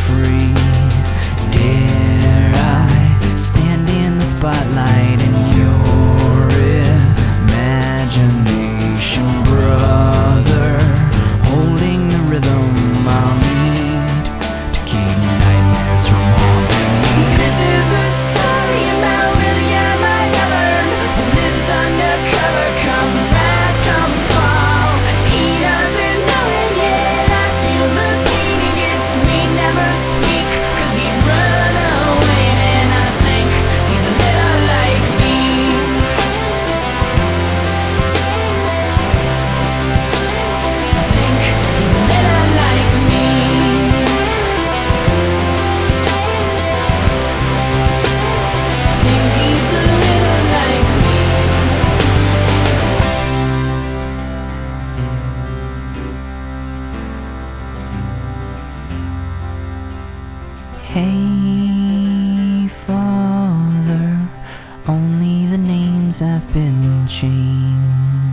free. Dare I stand in the spotlight in your imagination, brother, holding the rhythm I'll need to keep nightmares from haunting me. This is a story about William McGovern, who lives undercover, come rise, come fall. He doesn't know it yet, I feel the pain against me. Never speak, 'cause he'd run away. And I think he's a little like me. I think he's a little like me. I think he's a little like me. Hey, Father, only the names have been changed.